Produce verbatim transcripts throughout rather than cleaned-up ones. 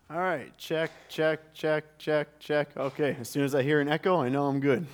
All right, check, check, check, check, check. Okay, as soon as I hear an echo, I know I'm good.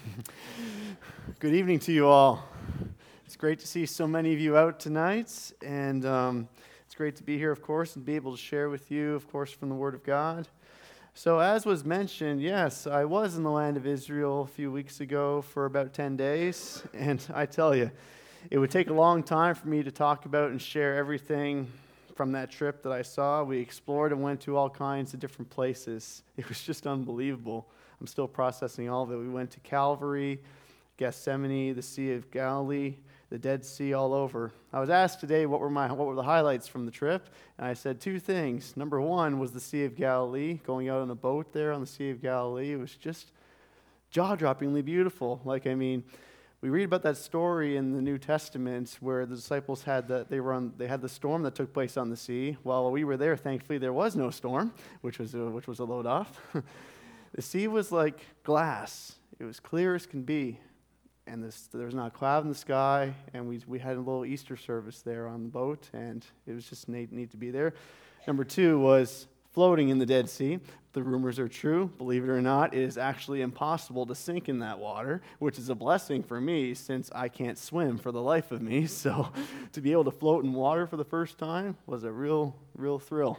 Good evening to you all. It's great to see so many of you out tonight, and um, it's great to be here, of course, and be able to share with you, of course, from the Word of God. So, as was mentioned, yes, I was in the land of Israel a few weeks ago for about ten days, and I tell you, it would take a long time for me to talk about and share everything from that trip that I saw. We explored and went to all kinds of different places. It was just unbelievable. I'm still processing all of it. We went to Calvary, Gethsemane, the Sea of Galilee, the Dead Sea, all over. I was asked today what were my what were the highlights from the trip, and I said two things. Number one was the Sea of Galilee, going out on a boat there on the Sea of Galilee. It was just jaw-droppingly beautiful. Like, I mean, we read about that story in the New Testament where the disciples had the they were on they had the storm that took place on the sea. While we were there, thankfully there was no storm, which was a, which was a load off. The sea was like glass; it was clear as can be, and this, there was not a cloud in the sky. And we we had a little Easter service there on the boat, and it was just neat, neat to be there. Number two was floating in the Dead Sea. The rumors are true. Believe it or not, it is actually impossible to sink in that water, which is a blessing for me since I can't swim for the life of me. So to be able to float in water for the first time was a real, real thrill.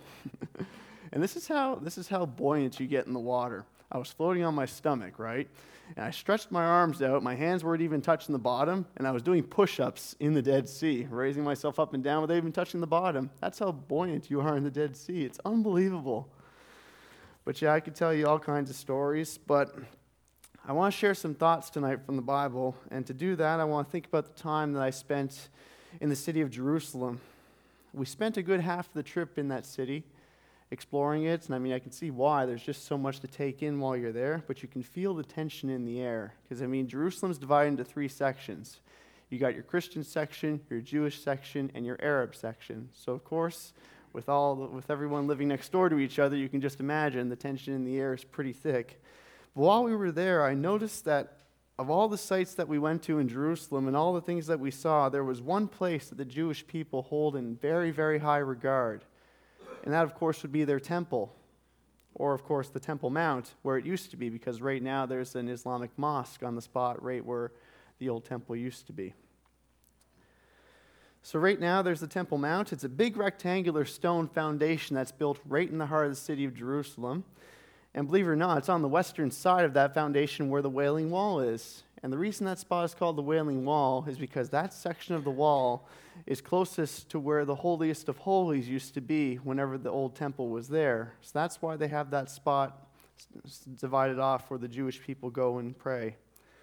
And this is how this is how buoyant you get in the water. I was floating on my stomach, right? And I stretched my arms out. My hands weren't even touching the bottom, and I was doing push-ups in the Dead Sea, raising myself up and down without even touching the bottom. That's how buoyant you are in the Dead Sea. It's unbelievable. But yeah, I could tell you all kinds of stories, but I want to share some thoughts tonight from the Bible, and to do that, I want to think about the time that I spent in the city of Jerusalem. We spent a good half of the trip in that city, exploring it, and I mean, I can see why. There's just so much to take in while you're there, but you can feel the tension in the air, because I mean, Jerusalem's divided into three sections. You got your Christian section, your Jewish section, and your Arab section. So of course, with all with everyone living next door to each other, you can just imagine the tension in the air is pretty thick. But while we were there, I noticed that of all the sites that we went to in Jerusalem and all the things that we saw, there was one place that the Jewish people hold in very, very high regard. And that, of course, would be their temple, or, of course, the Temple Mount, where it used to be, because right now there's an Islamic mosque on the spot right where the old temple used to be. So right now there's the Temple Mount. It's a big rectangular stone foundation that's built right in the heart of the city of Jerusalem. And believe it or not, it's on the western side of that foundation where the Wailing Wall is. And the reason that spot is called the Wailing Wall is because that section of the wall is closest to where the holiest of holies used to be whenever the old temple was there. So that's why they have that spot divided off where the Jewish people go and pray.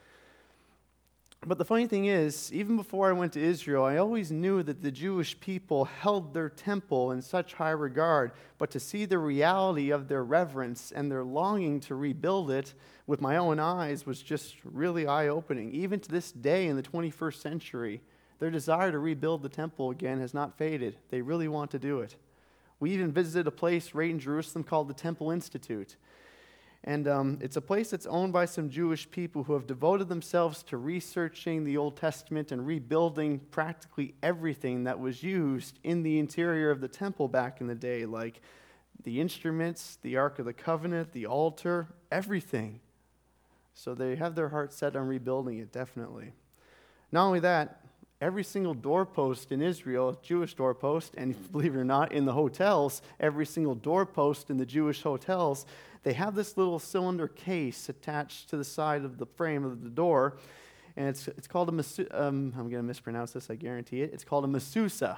But the funny thing is, even before I went to Israel, I always knew that the Jewish people held their temple in such high regard, but to see the reality of their reverence and their longing to rebuild it with my own eyes was just really eye-opening. Even to this day in the twenty-first century, their desire to rebuild the temple again has not faded. They really want to do it. We even visited a place right in Jerusalem called the Temple Institute. And um, it's a place that's owned by some Jewish people who have devoted themselves to researching the Old Testament and rebuilding practically everything that was used in the interior of the temple back in the day, like the instruments, the Ark of the Covenant, the altar, everything. So they have their heart set on rebuilding it, definitely. Not only that, every single doorpost in Israel, Jewish doorpost, and believe it or not, in the hotels, every single doorpost in the Jewish hotels, they have this little cylinder case attached to the side of the frame of the door, and it's it's called a masu- um, I'm going to mispronounce this, I guarantee it. It's called a masusa.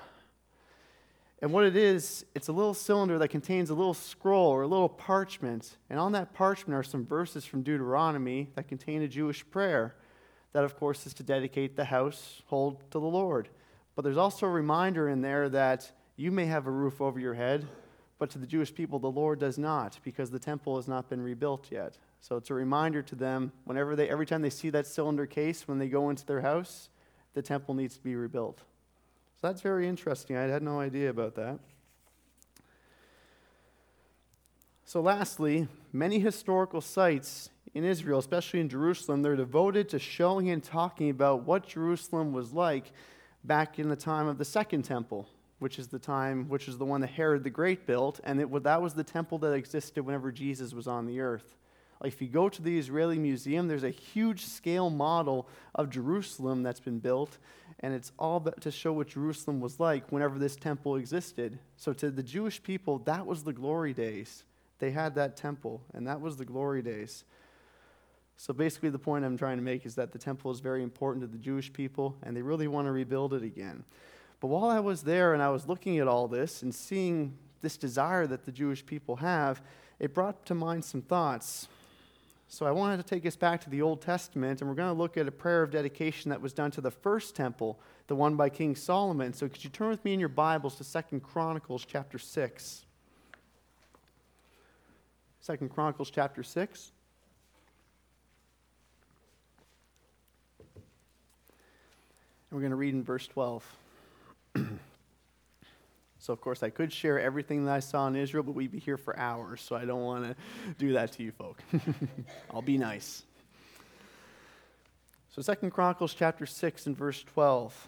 And what it is, it's a little cylinder that contains a little scroll or a little parchment, and on that parchment are some verses from Deuteronomy that contain a Jewish prayer. That, of course, is to dedicate the household to the Lord. But there's also a reminder in there that you may have a roof over your head, but to the Jewish people, the Lord does not, because the temple has not been rebuilt yet. So it's a reminder to them, whenever they, every time they see that cylinder case, when they go into their house, the temple needs to be rebuilt. So that's very interesting. I had no idea about that. So lastly, many historical sites in Israel, especially in Jerusalem, they're devoted to showing and talking about what Jerusalem was like back in the time of the Second Temple, which is the time, which is the one that Herod the Great built, and it, that was the temple that existed whenever Jesus was on the earth. Like if you go to the Israeli Museum, there's a huge scale model of Jerusalem that's been built, and it's all but to show what Jerusalem was like whenever this temple existed. So to the Jewish people, that was the glory days. They had that temple, and that was the glory days. So basically the point I'm trying to make is that the temple is very important to the Jewish people, and they really want to rebuild it again. But while I was there and I was looking at all this and seeing this desire that the Jewish people have, it brought to mind some thoughts. So I wanted to take us back to the Old Testament, and we're going to look at a prayer of dedication that was done to the first temple, the one by King Solomon. So could you turn with me in your Bibles to Second Chronicles chapter six? Second Chronicles chapter six. And we're going to read in verse twelve. So, of course, I could share everything that I saw in Israel, but we'd be here for hours, so I don't want to do that to you folk. I'll be nice. So Second Chronicles chapter six and verse twelve.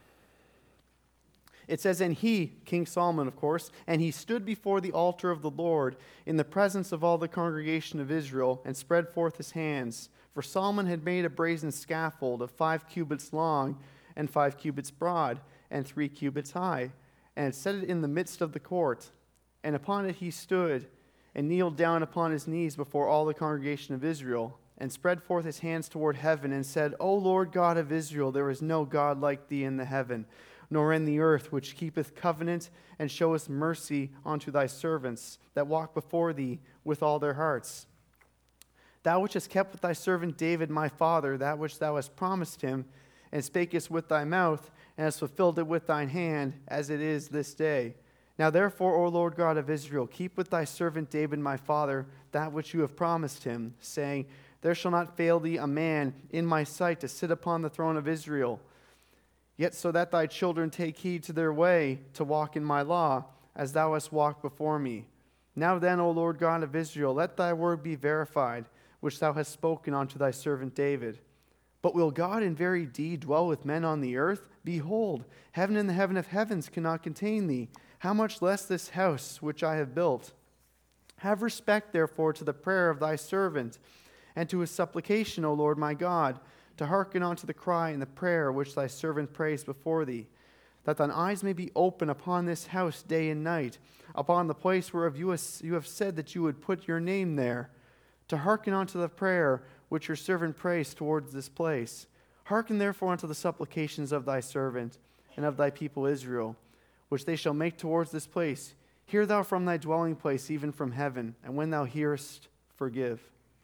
It says, "And he," King Solomon, of course, "and he stood before the altar of the Lord in the presence of all the congregation of Israel and spread forth his hands. For Solomon had made a brazen scaffold of five cubits long and five cubits broad and three cubits high, and had set it in the midst of the court. And upon it he stood and kneeled down upon his knees before all the congregation of Israel, and spread forth his hands toward heaven, and said, O Lord God of Israel, there is no God like thee in the heaven, nor in the earth, which keepeth covenant and showeth mercy unto thy servants that walk before thee with all their hearts. Thou which hast kept with thy servant David my father that which thou hast promised him, and spakest with thy mouth, and hast fulfilled it with thine hand, as it is this day. Now therefore, O Lord God of Israel, keep with thy servant David my father that which you have promised him, saying, There shall not fail thee a man in my sight to sit upon the throne of Israel. Yet so that thy children take heed to their way to walk in my law, as thou hast walked before me. Now then, O Lord God of Israel, let thy word be verified, which thou hast spoken unto thy servant David. But will God in very deed dwell with men on the earth? Behold, heaven and the heaven of heavens cannot contain thee. How much less this house which I have built? Have respect, therefore, to the prayer of thy servant, and to his supplication, O Lord my God, to hearken unto the cry and the prayer which thy servant prays before thee, that thine eyes may be open upon this house day and night, upon the place whereof you have said that you would put your name there, to hearken unto the prayer which your servant prays towards this place. Hearken therefore unto the supplications of thy servant and of thy people Israel, which they shall make towards this place. Hear thou from thy dwelling place, even from heaven, and when thou hearest, forgive."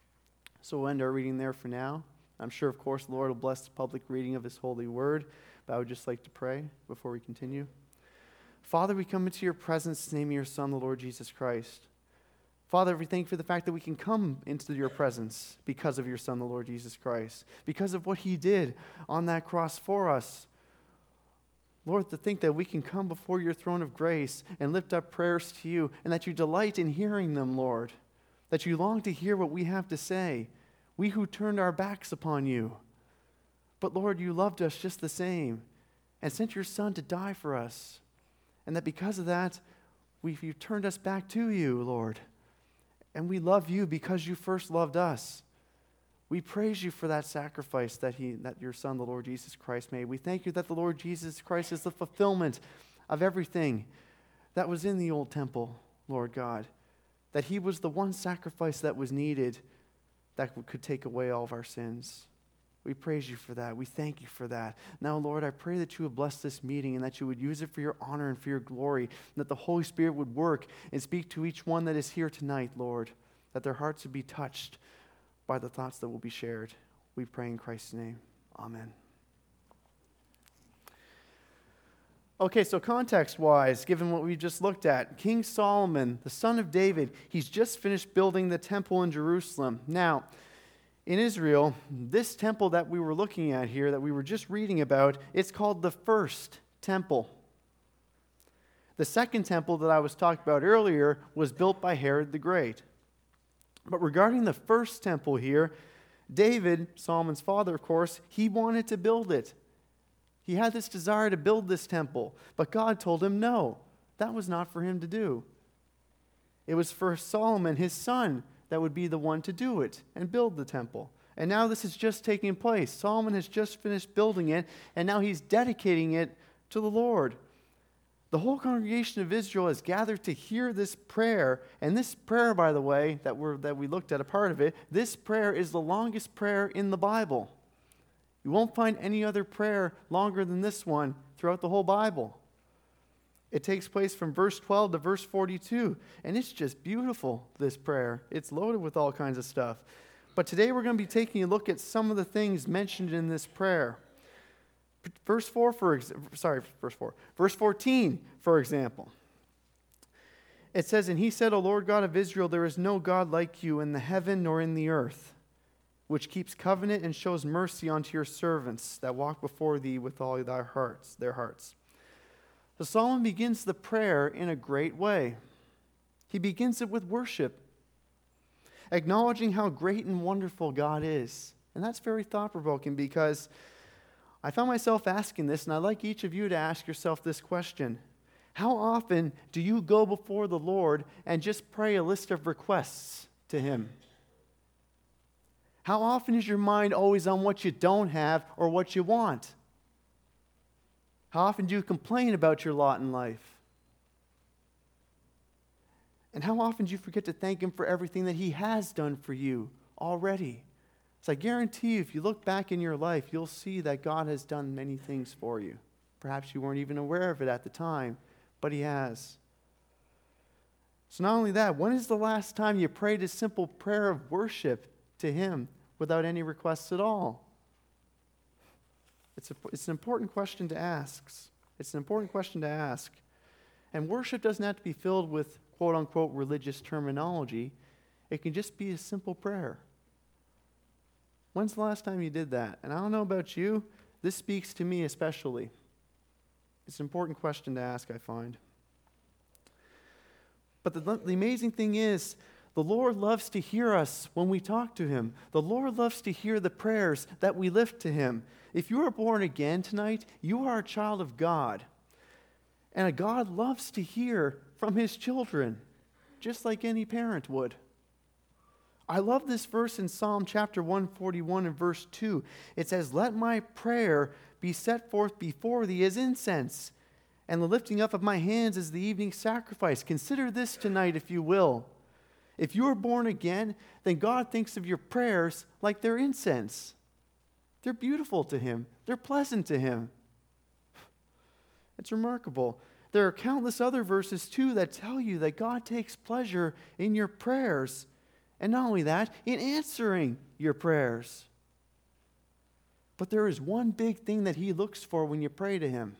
So we'll end our reading there for now. I'm sure, of course, the Lord will bless the public reading of his holy word, but I would just like to pray before we continue. Father, we come into your presence in the name of your Son, the Lord Jesus Christ. Father, we thank you for the fact that we can come into your presence because of your Son, the Lord Jesus Christ, because of what he did on that cross for us. Lord, to think that we can come before your throne of grace and lift up prayers to you, and that you delight in hearing them, Lord, that you long to hear what we have to say, we who turned our backs upon you. But Lord, you loved us just the same and sent your Son to die for us, and that because of that, we've, you've turned us back to you, Lord. And we love you because you first loved us. We praise you for that sacrifice that he, that your Son, the Lord Jesus Christ, made. We thank you that the Lord Jesus Christ is the fulfillment of everything that was in the old temple, Lord God. That he was the one sacrifice that was needed that could take away all of our sins. We praise you for that. We thank you for that. Now, Lord, I pray that you would bless this meeting and that you would use it for your honor and for your glory, and that the Holy Spirit would work and speak to each one that is here tonight, Lord, that their hearts would be touched by the thoughts that will be shared. We pray in Christ's name. Amen. Okay, so context-wise, given what we just looked at, King Solomon, the son of David, he's just finished building the temple in Jerusalem. Now, in Israel, this temple that we were looking at here, that we were just reading about, it's called the first temple. The second temple that I was talking about earlier was built by Herod the Great. But regarding the first temple here, David, Solomon's father, of course, he wanted to build it. He had this desire to build this temple, but God told him no. That was not for him to do. It was for Solomon, his son, that would be the one to do it and build the temple. And now this is just taking place. Solomon has just finished building it, and now he's dedicating it to the Lord. The whole congregation of Israel is gathered to hear this prayer. And this prayer, by the way, that, we're, that we looked at a part of it, this prayer is the longest prayer in the Bible. You won't find any other prayer longer than this one throughout the whole Bible. It takes place from verse twelve to verse forty-two. And it's just beautiful, this prayer. It's loaded with all kinds of stuff. But today we're going to be taking a look at some of the things mentioned in this prayer. Verse four, for ex- sorry, verse four. Verse fourteen, for example. It says, "And he said, O Lord God of Israel, there is no God like you in the heaven nor in the earth, which keeps covenant and shows mercy unto your servants that walk before thee with all thy hearts, their hearts." So Solomon begins the prayer in a great way. He begins it with worship, acknowledging how great and wonderful God is. And that's very thought-provoking because I found myself asking this, and I'd like each of you to ask yourself this question. How often do you go before the Lord and just pray a list of requests to Him? How often is your mind always on what you don't have or what you want? How often do you complain about your lot in life? And how often do you forget to thank Him for everything that He has done for you already? So I guarantee you, if you look back in your life, you'll see that God has done many things for you. Perhaps you weren't even aware of it at the time, but He has. So not only that, when is the last time you prayed a simple prayer of worship to Him without any requests at all? It's, a, it's an important question to ask. It's an important question to ask. And worship doesn't have to be filled with quote-unquote religious terminology. It can just be a simple prayer. When's the last time you did that? And I don't know about you, this speaks to me especially. It's an important question to ask, I find. But the, the amazing thing is, the Lord loves to hear us when we talk to Him. The Lord loves to hear the prayers that we lift to Him. If you are born again tonight, you are a child of God. And a God loves to hear from His children, just like any parent would. I love this verse in Psalm chapter one forty-one and verse two. It says, "Let my prayer be set forth before thee as incense, and the lifting up of my hands as the evening sacrifice." Consider this tonight, if you will. If you are born again, then God thinks of your prayers like they're incense. They're beautiful to Him. They're pleasant to Him. It's remarkable. There are countless other verses, too, that tell you that God takes pleasure in your prayers. And not only that, in answering your prayers. But there is one big thing that He looks for when you pray to Him.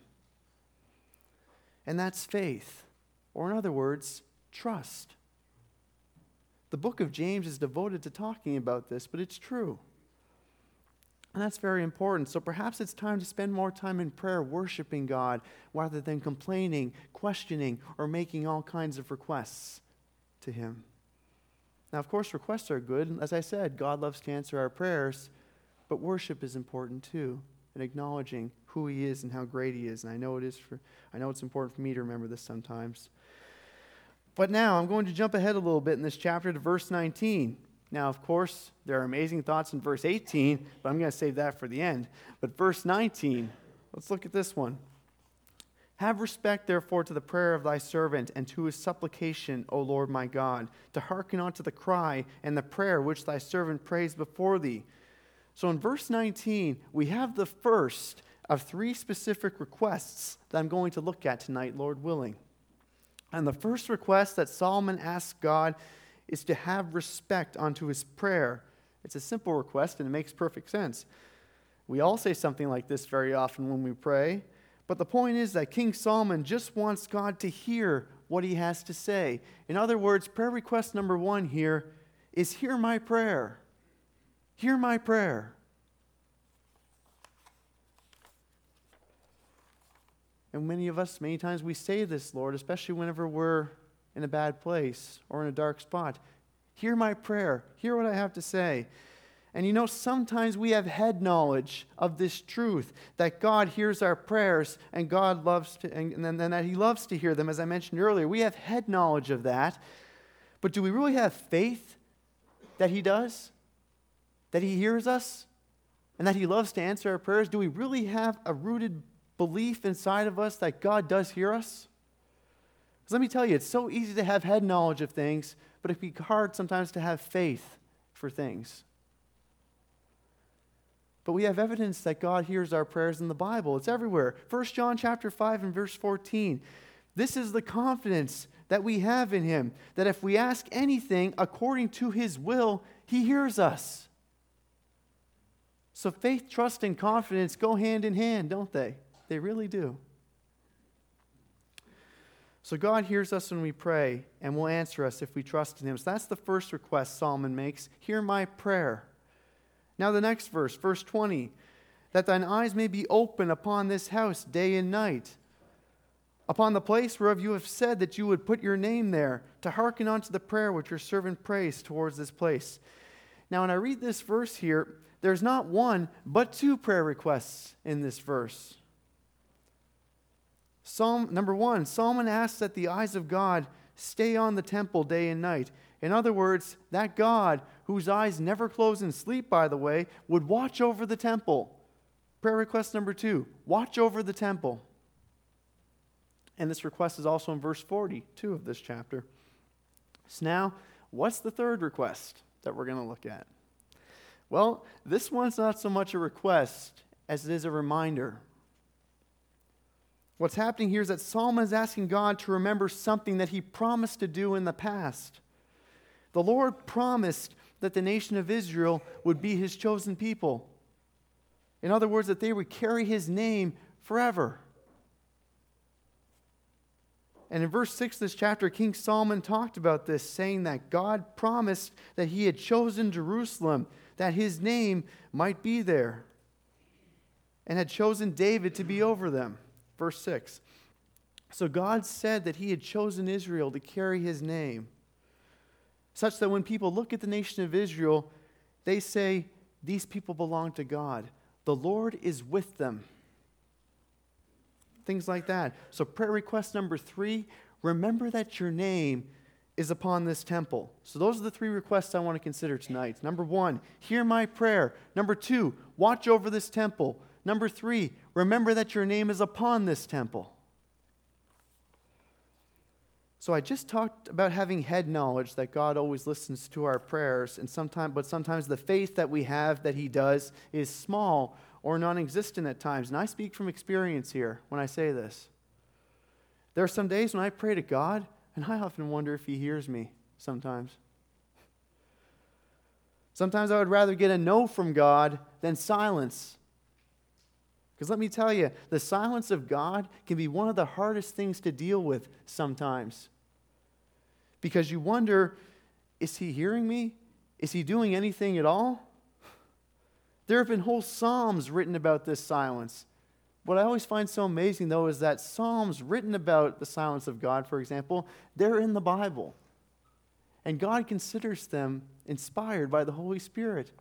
And that's faith. Or in other words, trust. The book of James is devoted to talking about this, but it's true. And that's very important. So perhaps it's time to spend more time in prayer worshiping God rather than complaining, questioning, or making all kinds of requests to Him. Now, of course, requests are good. As I said, God loves to answer our prayers, but worship is important too, and acknowledging who He is and how great He is. And I know it is for I know it's important for me to remember this sometimes. But now I'm going to jump ahead a little bit in this chapter to verse nineteen. Now, of course, there are amazing thoughts in verse eighteen, but I'm going to save that for the end. But verse nineteen, let's look at this one. "Have respect, therefore, to the prayer of thy servant, and to his supplication, O Lord my God, to hearken unto the cry and the prayer which thy servant prays before thee." So in verse nineteen, we have the first of three specific requests that I'm going to look at tonight, Lord willing. And the first request that Solomon asks God is to have respect unto his prayer. It's a simple request, and it makes perfect sense. We all say something like this very often when we pray. But the point is that King Solomon just wants God to hear what he has to say. In other words, prayer request number one here is, hear my prayer. Hear my prayer. And many of us, many times we say this, Lord, especially whenever we're in a bad place or in a dark spot. Hear my prayer. Hear what I have to say. And you know, sometimes we have head knowledge of this truth, that God hears our prayers and God loves to, and, and that He loves to hear them, as I mentioned earlier. We have head knowledge of that. But do we really have faith that He does? That He hears us? And that He loves to answer our prayers? Do we really have a rooted belief inside of us that God does hear us? Because let me tell you, it's so easy to have head knowledge of things, but it can be hard sometimes to have faith for things. But we have evidence that God hears our prayers in the Bible. It's everywhere. First John chapter five and verse fourteen. This is the confidence that we have in Him, that if we ask anything according to His will, He hears us. So faith, trust, and confidence go hand in hand, don't they? They really do. So God hears us when we pray and will answer us if we trust in Him. So that's the first request Solomon makes. Hear my prayer. Now the next verse, verse twenty, that thine eyes may be open upon this house day and night, upon the place whereof you have said that you would put your name there, to hearken unto the prayer which your servant prays towards this place. Now when I read this verse here, there's not one, but two prayer requests in this verse. Psalm number one, Solomon asks that the eyes of God stay on the temple day and night. In other words, that God, whose eyes never close in sleep, by the way, would watch over the temple. Prayer request number two, watch over the temple. And this request is also in verse forty-two of this chapter. So now, what's the third request that we're going to look at? Well, this one's not so much a request as it is a reminder. What's happening here is that Solomon is asking God to remember something that he promised to do in the past. The Lord promised that the nation of Israel would be His chosen people. In other words, that they would carry His name forever. And in verse six of this chapter, King Solomon talked about this, saying that God promised that He had chosen Jerusalem, that His name might be there, and had chosen David to be over them. Verse six. So God said that He had chosen Israel to carry His name, such that when people look at the nation of Israel, they say, these people belong to God. The Lord is with them. Things like that. So prayer request number three, remember that your name is upon this temple. So those are the three requests I want to consider tonight. Number one, hear my prayer. Number two, watch over this temple. Number three, remember that your name is upon this temple. So I just talked about having head knowledge that God always listens to our prayers, and sometimes, but sometimes the faith that we have that He does is small or non-existent at times. And I speak from experience here when I say this. There are some days when I pray to God, and I often wonder if He hears me sometimes. Sometimes I would rather get a no from God than silence. Because let me tell you, the silence of God can be one of the hardest things to deal with sometimes. Because you wonder, is He hearing me? Is He doing anything at all? There have been whole psalms written about this silence. What I always find so amazing, though, is that psalms written about the silence of God, for example, they're in the Bible. And God considers them inspired by the Holy Spirit.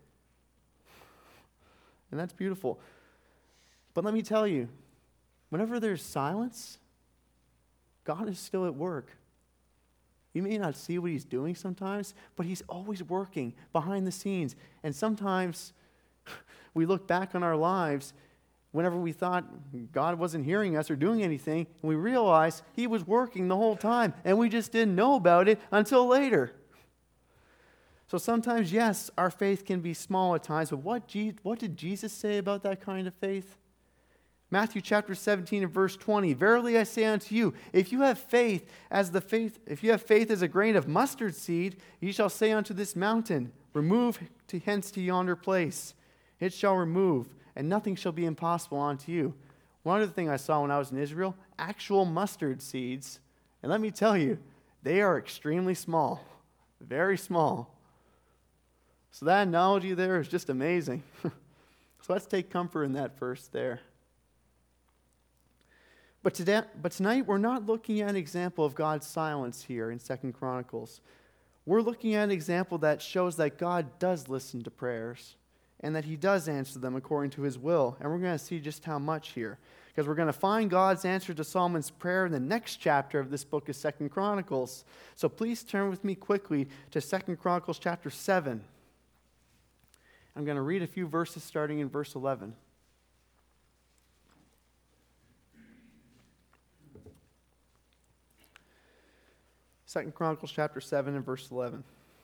And that's beautiful. But let me tell you, whenever there's silence, God is still at work. You may not see what He's doing sometimes, but He's always working behind the scenes. And sometimes we look back on our lives whenever we thought God wasn't hearing us or doing anything, and we realize He was working the whole time, and we just didn't know about it until later. So sometimes, yes, our faith can be small at times, but what, Je- what did Jesus say about that kind of faith? Matthew chapter seventeen and verse twenty, verily I say unto you, if you have faith as the faith, if you have faith as a grain of mustard seed, ye shall say unto this mountain, remove to hence to yonder place. It shall remove, and nothing shall be impossible unto you. One other thing I saw when I was in Israel, actual mustard seeds. And let me tell you, they are extremely small, very small. So that analogy there is just amazing. So let's take comfort in that verse there. But today, but tonight we're not looking at an example of God's silence here in Second Chronicles. We're looking at an example that shows that God does listen to prayers. and that he does answer them according to his will. And we're going to see just how much here, because we're going to find God's answer to Solomon's prayer in the next chapter of this book of Second Chronicles. So please turn with me quickly to Second Chronicles chapter seven. I'm going to read a few verses starting in verse eleven. Second Chronicles chapter seven and verse eleven.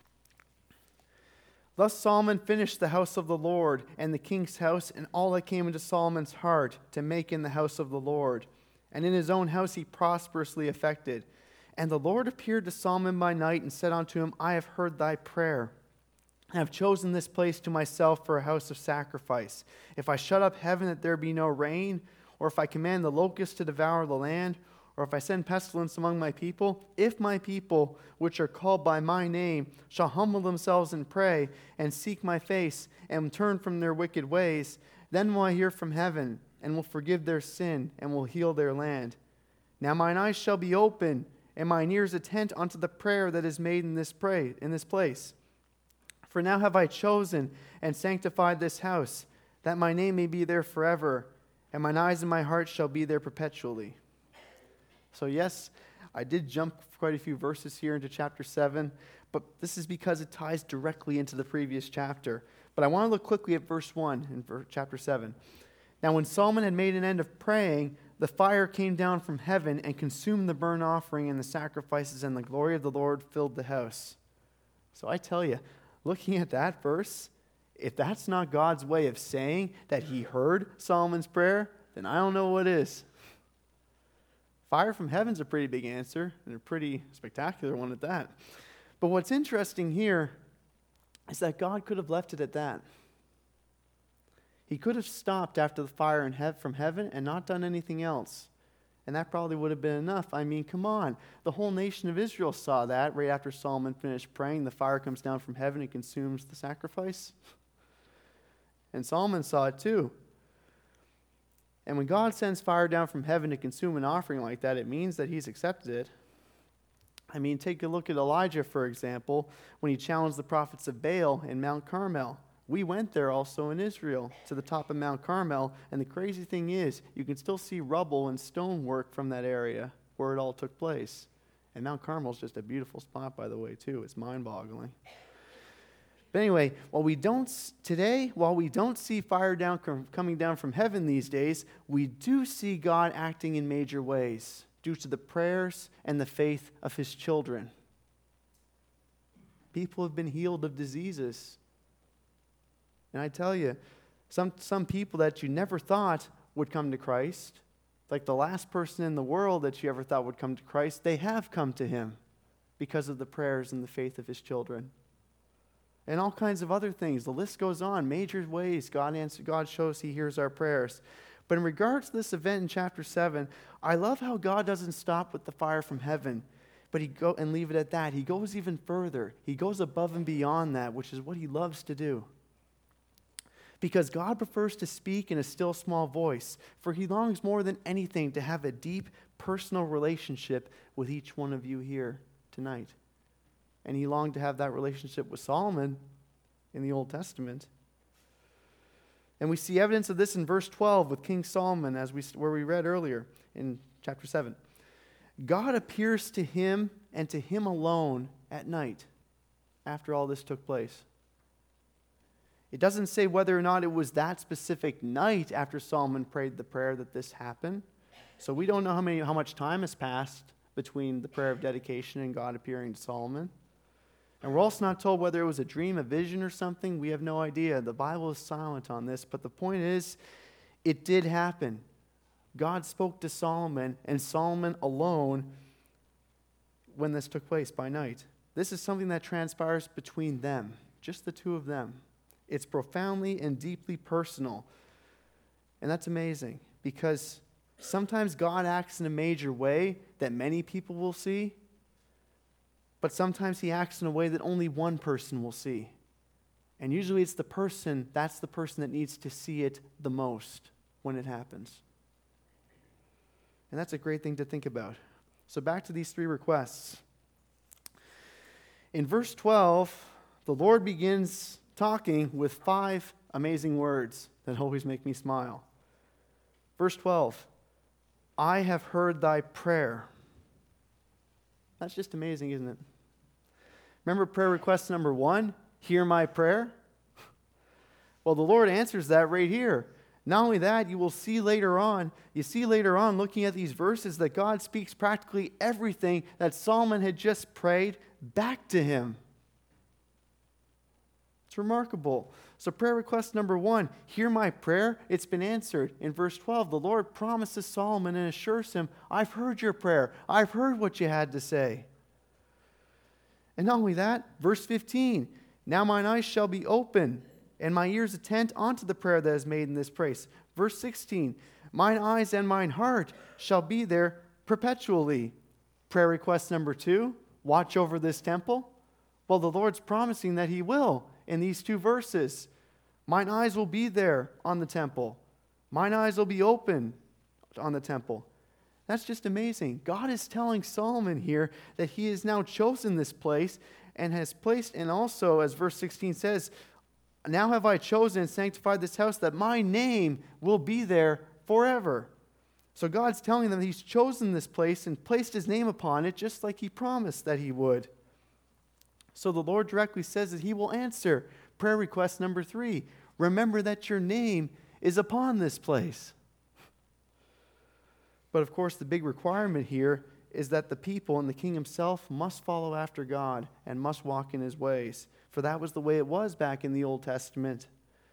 Thus Solomon finished the house of the Lord and the king's house and all that came into Solomon's heart to make in the house of the Lord. And in his own house he prosperously effected. And the Lord appeared to Solomon by night and said unto him, I have heard thy prayer. I have chosen this place to myself for a house of sacrifice. If I shut up heaven that there be no rain, or if I command the locusts to devour the land, or if I send pestilence among my people, if my people, which are called by my name, shall humble themselves and pray, and seek my face, and turn from their wicked ways, then will I hear from heaven, and will forgive their sin, and will heal their land. Now mine eyes shall be open, and mine ears attent unto the prayer that is made in this pray in this place. For now have I chosen and sanctified this house, that my name may be there forever, and mine eyes and my heart shall be there perpetually. So yes, I did jump quite a few verses here into chapter seven, but this is because it ties directly into the previous chapter. But I want to look quickly at verse one in chapter seven. Now when Solomon had made an end of praying, the fire came down from heaven and consumed the burnt offering and the sacrifices, and the glory of the Lord filled the house. So I tell you, looking at that verse, if that's not God's way of saying that he heard Solomon's prayer, then I don't know what is. Fire from heaven's a pretty big answer, and a pretty spectacular one at that. But what's interesting here is that God could have left it at that. He could have stopped after the fire in he- from heaven and not done anything else. And that probably would have been enough. I mean, come on. The whole nation of Israel saw that right after Solomon finished praying. The fire comes down from heaven and consumes the sacrifice. And Solomon saw it too. And when God sends fire down from heaven to consume an offering like that, it means that he's accepted it. I mean, take a look at Elijah, for example, when he challenged the prophets of Baal in Mount Carmel. We went there also in Israel to the top of Mount Carmel, and the crazy thing is, you can still see rubble and stonework from that area where it all took place. And Mount Carmel is just a beautiful spot, by the way, too. It's mind-boggling. But anyway, while we don't today, while we don't see fire down coming down from heaven these days, we do see God acting in major ways due to the prayers and the faith of his children. People have been healed of diseases. And I tell you, some, some people that you never thought would come to Christ, like the last person in the world that you ever thought would come to Christ, they have come to him because of the prayers and the faith of his children. And all kinds of other things. The list goes on. Major ways God answers, God shows he hears our prayers. But in regards to this event in chapter seven, I love how God doesn't stop with the fire from heaven, but he go and leave it at that. He goes even further. He goes above and beyond that, which is what he loves to do. Because God prefers to speak in a still small voice, for he longs more than anything to have a deep personal relationship with each one of you here tonight. And he longed to have that relationship with Solomon in the Old Testament. And we see evidence of this in verse twelve with King Solomon, as we where we read earlier in chapter seven. God appears to him and to him alone at night after all this took place. It doesn't say whether or not it was that specific night after Solomon prayed the prayer that this happened. So we don't know how many how much time has passed between the prayer of dedication and God appearing to Solomon. And we're also not told whether it was a dream, a vision, or something. We have no idea. The Bible is silent on this. But the point is, it did happen. God spoke to Solomon, and Solomon alone, when this took place by night. This is something that transpires between them, just the two of them. It's profoundly and deeply personal. And that's amazing, because sometimes God acts in a major way that many people will see, but sometimes he acts in a way that only one person will see. And usually it's the person, that's the person that needs to see it the most when it happens. And that's a great thing to think about. So back to these three requests. In verse twelve, the Lord begins talking with five amazing words that always make me smile. Verse twelve, I have heard thy prayer. That's just amazing, isn't it? Remember prayer request number one? Hear my prayer? Well, the Lord answers that right here. Not only that, you will see later on, you see later on looking at these verses that God speaks practically everything that Solomon had just prayed back to him. It's remarkable. So prayer request number one, hear my prayer. It's been answered. In verse twelve, the Lord promises Solomon and assures him, I've heard your prayer. I've heard what you had to say. And not only that, verse fifteen, now mine eyes shall be open, and my ears attent unto the prayer that is made in this place. Verse sixteen, mine eyes and mine heart shall be there perpetually. Prayer request number two, watch over this temple. Well, the Lord's promising that he will in these two verses. Mine eyes will be there on the temple. Mine eyes will be open on the temple. That's just amazing. God is telling Solomon here that he has now chosen this place and has placed, and also, as verse sixteen says, now have I chosen and sanctified this house that my name will be there forever. So God's telling them he's chosen this place and placed his name upon it just like he promised that he would. So the Lord directly says that he will answer prayer request number three. Remember that your name is upon this place. But of course, the big requirement here is that the people and the king himself must follow after God and must walk in his ways. For that was the way it was back in the Old Testament.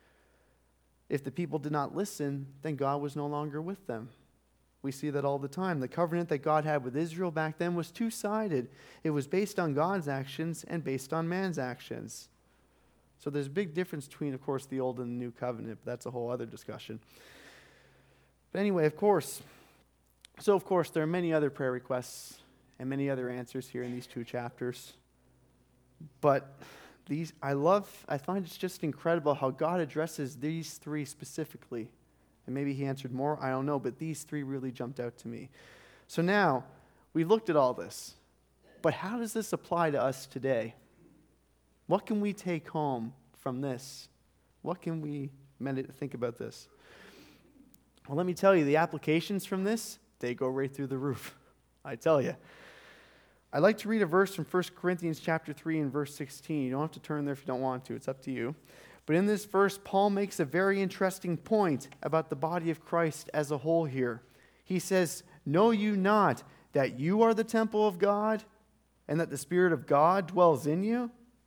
If the people did not listen, then God was no longer with them. We see that all the time. The covenant that God had with Israel back then was two-sided. It was based on God's actions and based on man's actions. So there's a big difference between, of course, the old and the new covenant, but that's a whole other discussion. But anyway, of course, so of course, there are many other prayer requests and many other answers here in these two chapters. But these, I love, I find it's just incredible how God addresses these three specifically. And maybe he answered more, I don't know, but these three really jumped out to me. So now, we looked at all this. But how does this apply to us today? What can we take home from this? What can we meditate, think about this? Well, let me tell you, the applications from this, they go right through the roof. I tell you. I'd like to read a verse from First Corinthians chapter three and verse sixteen. You don't have to turn there if you don't want to. It's up to you. But in this verse, Paul makes a very interesting point about the body of Christ as a whole here. He says, know you not that you are the temple of God and that the Spirit of God dwells in you?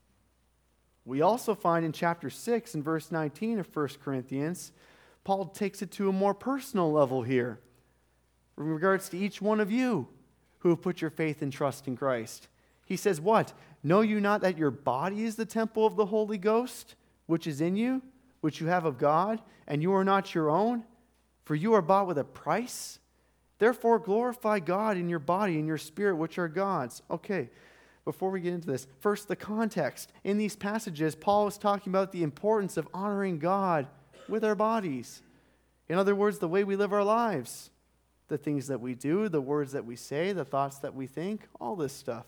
We also find in chapter six and verse nineteen of First Corinthians, Paul takes it to a more personal level here in regards to each one of you who have put your faith and trust in Christ. He says what? Know you not that your body is the temple of the Holy Ghost, which is in you, which you have of God, and you are not your own? For you are bought with a price. Therefore glorify God in your body and your spirit, which are God's. Okay, before we get into this, first the context. In these passages, Paul is talking about the importance of honoring God with our bodies. In other words, the way we live our lives. The things that we do, the words that we say, the thoughts that we think, all this stuff.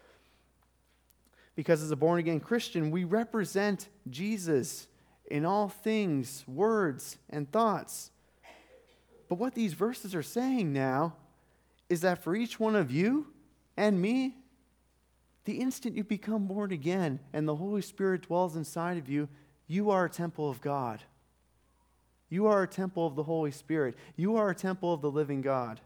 Because as a born-again Christian, we represent Jesus in all things, words, and thoughts. But what these verses are saying now is that for each one of you and me, the instant you become born again and the Holy Spirit dwells inside of you, you are a temple of God. You are a temple of the Holy Spirit. You are a temple of the living God.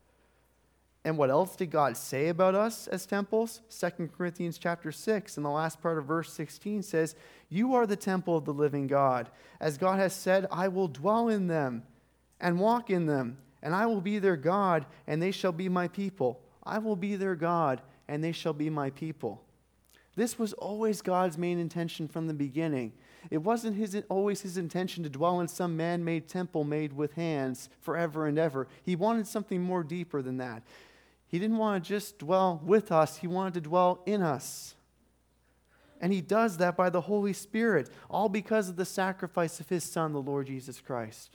And what else did God say about us as temples? Second Corinthians chapter six, in the last part of verse sixteen says, you are the temple of the living God. As God has said, I will dwell in them and walk in them, and I will be their God, and they shall be my people. I will be their God, and they shall be my people. This was always God's main intention from the beginning. It wasn't his, always his intention to dwell in some man-made temple made with hands forever and ever. He wanted something more deeper than that. He didn't want to just dwell with us. He wanted to dwell in us. And he does that by the Holy Spirit, all because of the sacrifice of his Son, the Lord Jesus Christ.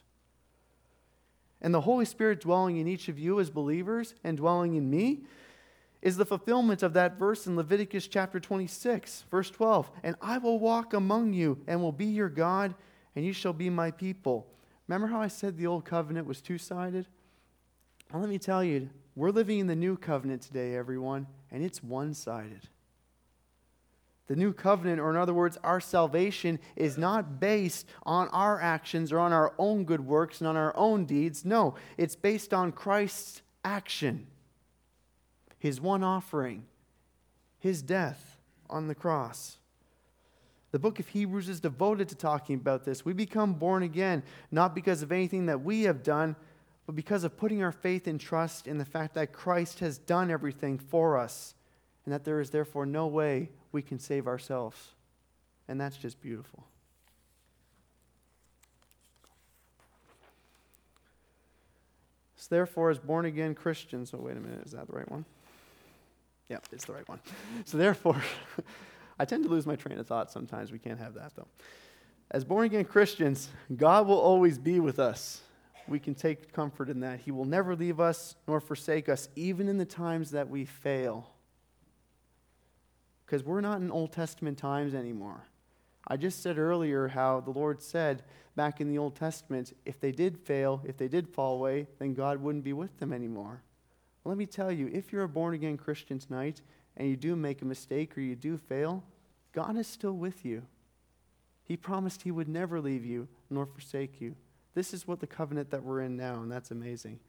And the Holy Spirit dwelling in each of you as believers and dwelling in me is the fulfillment of that verse in Leviticus chapter twenty-six, verse twelve. And I will walk among you and will be your God, and you shall be my people. Remember how I said the old covenant was two-sided? Well, let me tell you, we're living in the new covenant today, everyone, and it's one-sided. The new covenant, or in other words, our salvation, is not based on our actions or on our own good works and on our own deeds. No, it's based on Christ's action, his one offering, his death on the cross. The book of Hebrews is devoted to talking about this. We become born again, not because of anything that we have done, but because of putting our faith and trust in the fact that Christ has done everything for us, and that there is therefore no way we can save ourselves. And that's just beautiful. So therefore, as born-again Christians, oh, wait a minute, is that the right one? Yeah, it's the right one. So therefore, I tend to lose my train of thought sometimes. We can't have that, though. As born-again Christians, God will always be with us. We can take comfort in that. He will never leave us nor forsake us, even in the times that we fail. Because we're not in Old Testament times anymore. I just said earlier how the Lord said back in the Old Testament, if they did fail, if they did fall away, then God wouldn't be with them anymore. Well, let me tell you, if you're a born-again Christian tonight, and you do make a mistake or you do fail, God is still with you. He promised He would never leave you nor forsake you. This is what the covenant that we're in now, and that's amazing.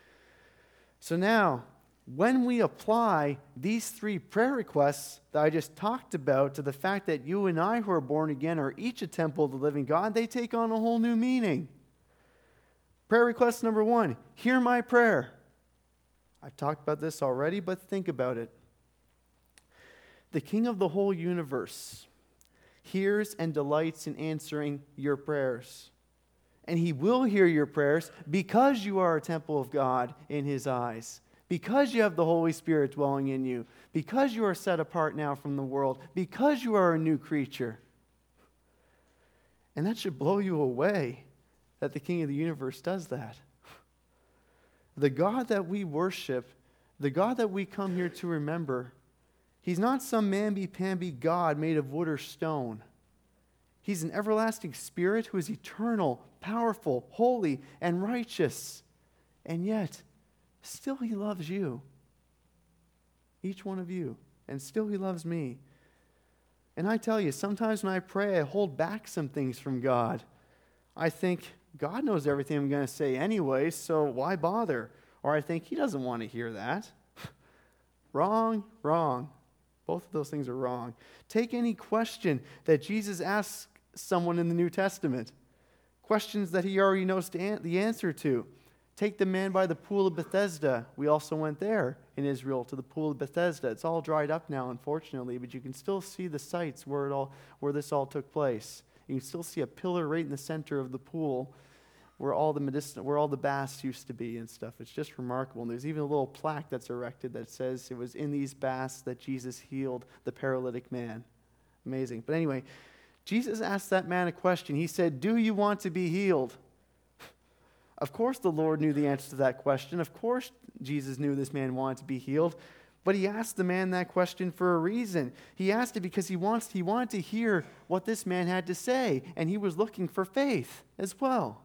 So now, when we apply these three prayer requests that I just talked about to the fact that you and I who are born again are each a temple of the living God, they take on a whole new meaning. Prayer request number one, hear my prayer. I've talked about this already, but think about it. The King of the whole universe hears and delights in answering your prayers. And He will hear your prayers because you are a temple of God in His eyes. Because you have the Holy Spirit dwelling in you, because you are set apart now from the world, because you are a new creature. And that should blow you away that the King of the universe does that. The God that we worship, the God that we come here to remember, He's not some mamby-pamby God made of wood or stone. He's an everlasting Spirit who is eternal, powerful, holy, and righteous. And yet, still He loves you. Each one of you. And still He loves me. And I tell you, sometimes when I pray, I hold back some things from God. I think, God knows everything I'm going to say anyway, so why bother? Or I think, He doesn't want to hear that. Wrong, wrong. Both of those things are wrong. Take any question that Jesus asks someone in the New Testament. Questions that He already knows the answer to. Take the man by the pool of Bethesda. We also went there in Israel to the pool of Bethesda. It's all dried up now, unfortunately, but you can still see the sites where it all, where this all took place. You can still see a pillar right in the center of the pool where all the medicinal, where all the baths used to be and stuff. It's just remarkable. And there's even a little plaque that's erected that says it was in these baths that Jesus healed the paralytic man. Amazing. But anyway, Jesus asked that man a question. He said, "Do you want to be healed?" Of course the Lord knew the answer to that question. Of course Jesus knew this man wanted to be healed. But He asked the man that question for a reason. He asked it because he wants he wanted to hear what this man had to say. And he was looking for faith as well.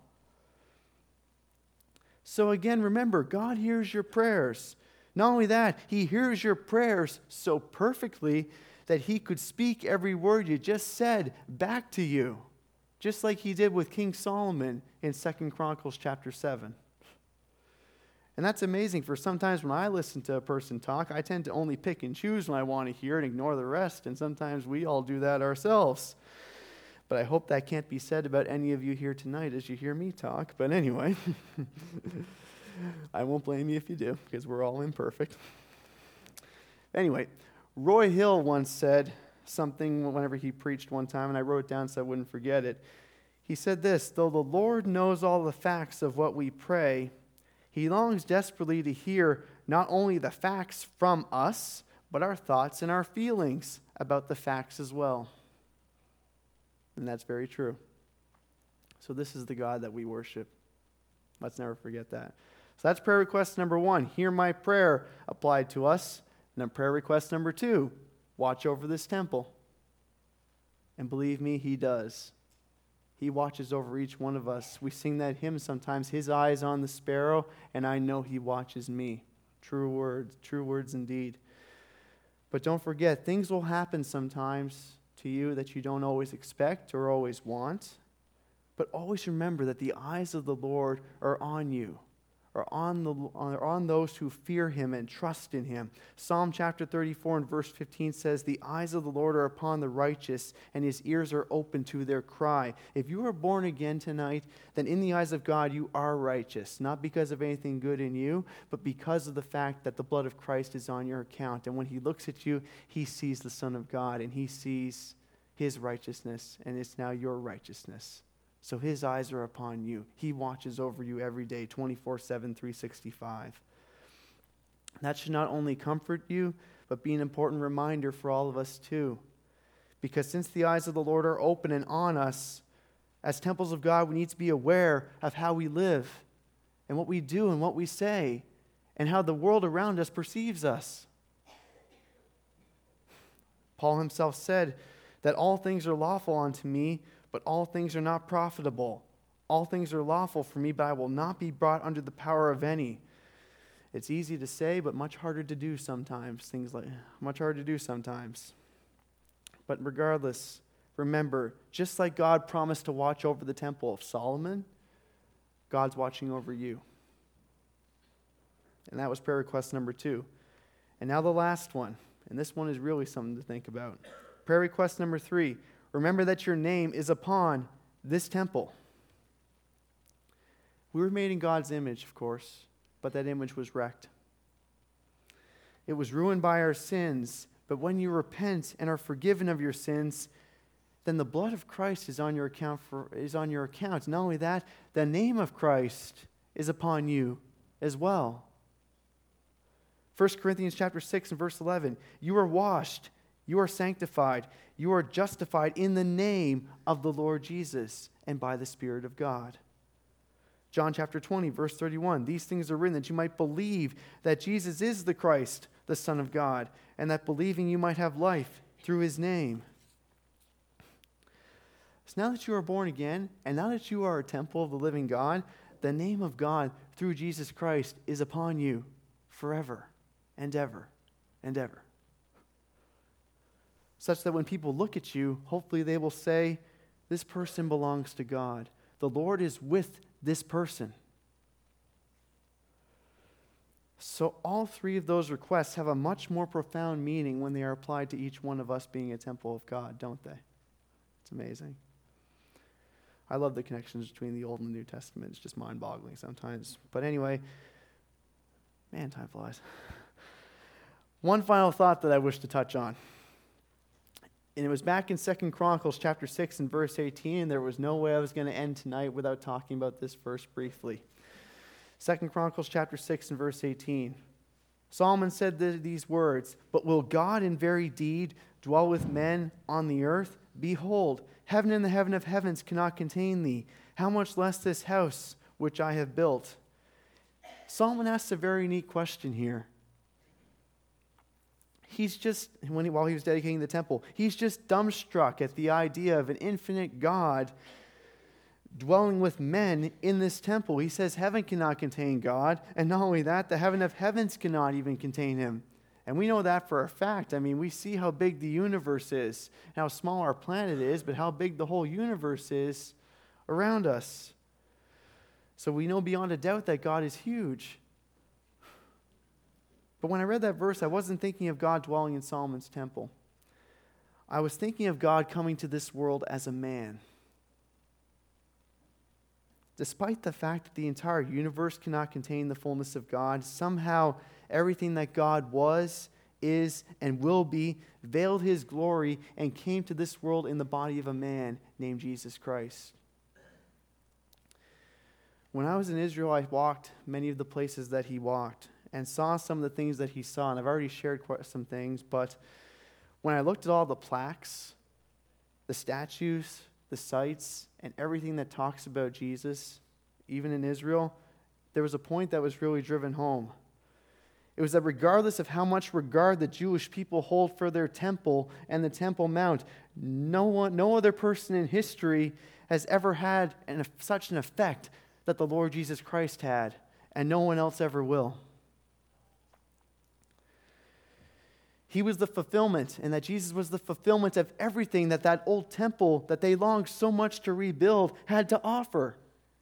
So again, remember, God hears your prayers. Not only that, He hears your prayers so perfectly that He could speak every word you just said back to you. Just like He did with King Solomon in Second Chronicles chapter seven. And that's amazing, for sometimes when I listen to a person talk, I tend to only pick and choose when I want to hear and ignore the rest, and sometimes we all do that ourselves. But I hope that can't be said about any of you here tonight as you hear me talk. But anyway, I won't blame you if you do, because we're all imperfect. Anyway, Roy Hill once said something whenever he preached one time, and I wrote it down so I wouldn't forget it. He said this: "Though the Lord knows all the facts of what we pray, He longs desperately to hear not only the facts from us, but our thoughts and our feelings about the facts as well." And that's very true. So this is the God that we worship. Let's never forget that. So that's prayer request number one. Hear my prayer applied to us. And then prayer request number two. Watch over this temple. And believe me, He does. He watches over each one of us. We sing that hymn sometimes, his eye is on the sparrow, and I know he watches me. True words, true words indeed. But don't forget, things will happen sometimes to you that you don't always expect or always want. But always remember that the eyes of the Lord are on you, are on, the, are on those who fear him and trust in him. Psalm chapter thirty-four and verse fifteen says, the eyes of the Lord are upon the righteous, and his ears are open to their cry. If you are born again tonight, then in the eyes of God you are righteous, not because of anything good in you, but because of the fact that the blood of Christ is on your account. And when he looks at you, he sees the Son of God, and he sees his righteousness, and it's now your righteousness. So his eyes are upon you. He watches over you every day, twenty-four seven, three sixty-five. That should not only comfort you, but be an important reminder for all of us too. Because since the eyes of the Lord are open and on us, as temples of God, we need to be aware of how we live and what we do and what we say and how the world around us perceives us. Paul himself said that all things are lawful unto me, but all things are not profitable. All things are lawful for me, but I will not be brought under the power of any. It's easy to say, but much harder to do sometimes. Things like, much harder to do sometimes. But regardless, remember, just like God promised to watch over the temple of Solomon, God's watching over you. And that was prayer request number two. And now the last one, and this one is really something to think about. Prayer request number three. Remember that your name is upon this temple. We were made in God's image, of course, but that image was wrecked. It was ruined by our sins, but when you repent and are forgiven of your sins, then the blood of Christ is on your account. For, is on your account. Not only that, the name of Christ is upon you as well. First Corinthians chapter six and verse eleven, you are washed, you are sanctified, you are justified in the name of the Lord Jesus and by the Spirit of God. John chapter twenty, verse thirty-one, these things are written that you might believe that Jesus is the Christ, the Son of God, and that believing you might have life through his name. So now that you are born again, and now that you are a temple of the living God, the name of God through Jesus Christ is upon you forever and ever and ever. Such that when people look at you, hopefully they will say, this person belongs to God. The Lord is with this person. So all three of those requests have a much more profound meaning when they are applied to each one of us being a temple of God, don't they? It's amazing. I love the connections between the Old and the New Testament. It's just mind-boggling sometimes. But anyway, man, time flies. One final thought that I wish to touch on. And it was back in Second Chronicles chapter six and verse eighteen. There was no way I was going to end tonight without talking about this verse briefly. Second Chronicles chapter six and verse eighteen. Solomon said th- these words, but will God in very deed dwell with men on the earth? Behold, heaven and the heaven of heavens cannot contain thee. How much less this house which I have built? Solomon asks a very neat question here. He's just, when he, while he was dedicating the temple, he's just dumbstruck at the idea of an infinite God dwelling with men in this temple. He says heaven cannot contain God, and not only that, the heaven of heavens cannot even contain him. And we know that for a fact. I mean, we see how big the universe is, how small our planet is, but how big the whole universe is around us. So we know beyond a doubt that God is huge. But when I read that verse, I wasn't thinking of God dwelling in Solomon's temple. I was thinking of God coming to this world as a man. Despite the fact that the entire universe cannot contain the fullness of God, somehow everything that God was, is, and will be veiled his glory and came to this world in the body of a man named Jesus Christ. When I was in Israel, I walked many of the places that he walked and saw some of the things that he saw. And I've already shared quite some things, but when I looked at all the plaques, the statues, the sites, and everything that talks about Jesus, even in Israel, there was a point that was really driven home. It was that regardless of how much regard the Jewish people hold for their temple and the Temple Mount, no one, no other person in history has ever had an, such an effect that the Lord Jesus Christ had, and no one else ever will. He was the fulfillment, and that Jesus was the fulfillment of everything that that old temple that they longed so much to rebuild had to offer.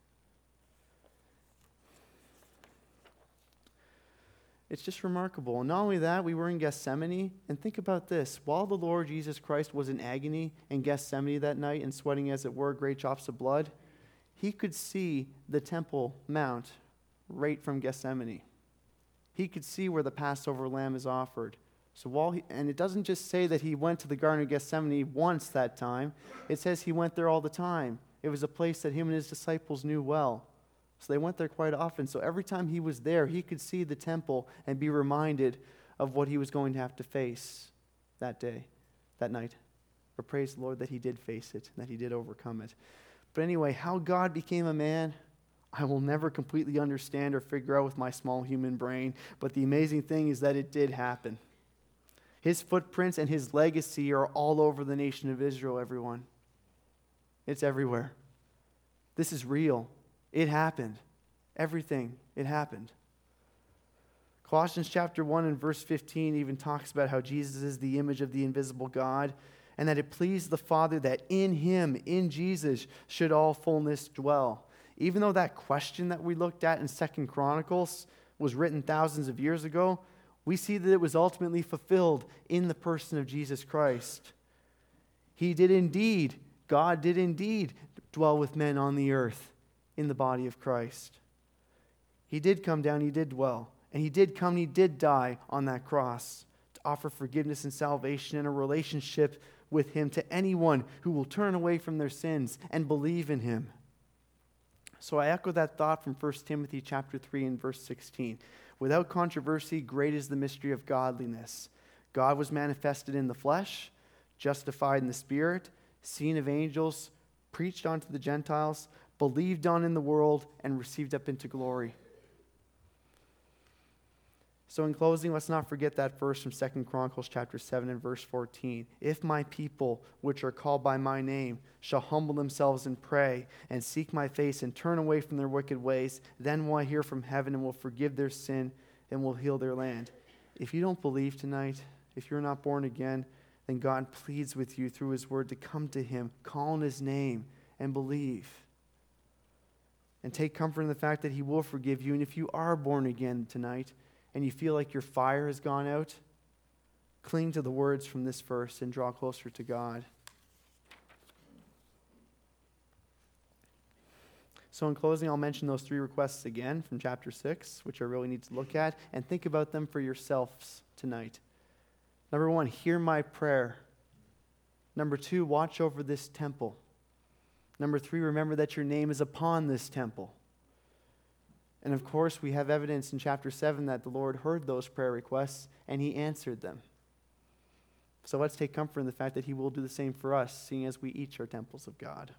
It's just remarkable. And not only that, we were in Gethsemane, and think about this. While the Lord Jesus Christ was in agony in Gethsemane that night and sweating, as it were, great drops of blood, he could see the Temple Mount right from Gethsemane. He could see where the Passover lamb is offered. So while he, and it doesn't just say that he went to the Garden of Gethsemane once that time. It says he went there all the time. It was a place that him and his disciples knew well. So they went there quite often. So every time he was there, he could see the temple and be reminded of what he was going to have to face that day, that night. But praise the Lord that he did face it, and that he did overcome it. But anyway, how God became a man, I will never completely understand or figure out with my small human brain. But the amazing thing is that it did happen. His footprints and his legacy are all over the nation of Israel, everyone. It's everywhere. This is real. It happened. Everything, it happened. Colossians chapter one and verse fifteen even talks about how Jesus is the image of the invisible God, and that it pleased the Father that in him, in Jesus, should all fullness dwell. Even though that question that we looked at in Second Chronicles was written thousands of years ago, we see that it was ultimately fulfilled in the person of Jesus Christ. He did indeed, God did indeed dwell with men on the earth in the body of Christ. He did come down, he did dwell. And he did come, he did die on that cross to offer forgiveness and salvation and a relationship with him to anyone who will turn away from their sins and believe in him. So I echo that thought from First Timothy chapter three and verse sixteen. Without controversy, great is the mystery of godliness. God was manifested in the flesh, justified in the spirit, seen of angels, preached unto the Gentiles, believed on in the world, and received up into glory. So in closing, let's not forget that verse from Second Chronicles chapter seven and verse fourteen. If my people, which are called by my name, shall humble themselves and pray, and seek my face, and turn away from their wicked ways, then will I hear from heaven and will forgive their sin and will heal their land. If you don't believe tonight, if you're not born again, then God pleads with you through his word to come to him, call on his name, and believe. And take comfort in the fact that he will forgive you. And if you are born again tonight, and you feel like your fire has gone out, cling to the words from this verse and draw closer to God. So in closing, I'll mention those three requests again from chapter six, which I really need to look at, and think about them for yourselves tonight. Number one, hear my prayer. Number two, watch over this temple. Number three, remember that your name is upon this temple. And of course, we have evidence in chapter seven that the Lord heard those prayer requests and he answered them. So let's take comfort in the fact that he will do the same for us, seeing as we each are temples of God.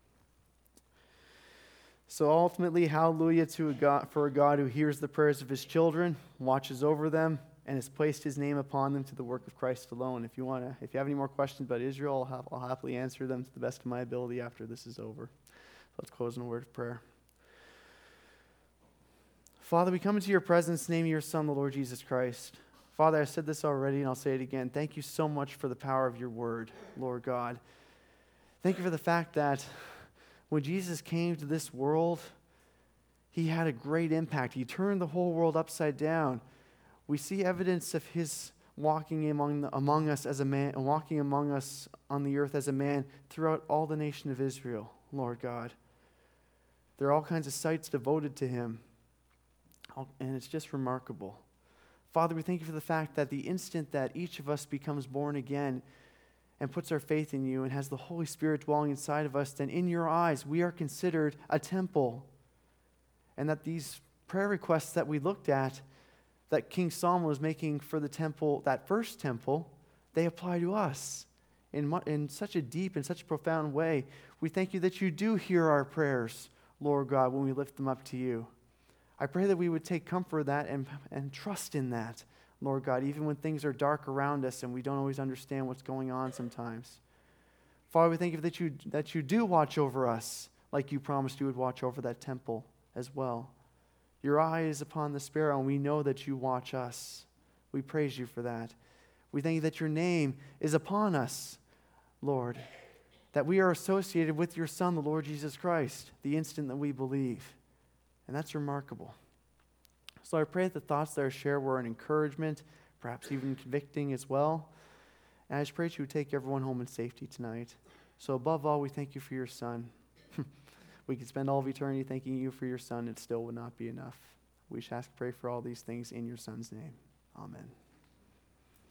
So ultimately, hallelujah to a God, for a God who hears the prayers of his children, watches over them, and has placed his name upon them to the work of Christ alone. If you want to, if you have any more questions about Israel, I'll, have, I'll happily answer them to the best of my ability after this is over. Let's close in a word of prayer. Father, we come into your presence in the name of your Son, the Lord Jesus Christ. Father, I said this already, and I'll say it again. Thank you so much for the power of your word, Lord God. Thank you for the fact that when Jesus came to this world, he had a great impact. He turned the whole world upside down. We see evidence of his walking among, the, among us as a man, and walking among us on the earth as a man throughout all the nation of Israel, Lord God. There are all kinds of sites devoted to him. And it's just remarkable. Father, we thank you for the fact that the instant that each of us becomes born again and puts our faith in you and has the Holy Spirit dwelling inside of us, then in your eyes we are considered a temple. And that these prayer requests that we looked at, that King Solomon was making for the temple, that first temple, they apply to us in, mu- in such a deep and such a profound way. We thank you that you do hear our prayers, Lord God, when we lift them up to you. I pray that we would take comfort in that and, and trust in that, Lord God, even when things are dark around us and we don't always understand what's going on sometimes. Father, we thank you that you, that you do watch over us like you promised you would watch over that temple as well. Your eye is upon the sparrow, and we know that you watch us. We praise you for that. We thank you that your name is upon us, Lord, that we are associated with your Son, the Lord Jesus Christ, the instant that we believe. And that's remarkable. So I pray that the thoughts that are shared were an encouragement, perhaps even convicting as well. And I just pray that you would take everyone home in safety tonight. So above all, we thank you for your Son. We could spend all of eternity thanking you for your Son. It still would not be enough. We should ask and pray for all these things in your Son's name. Amen.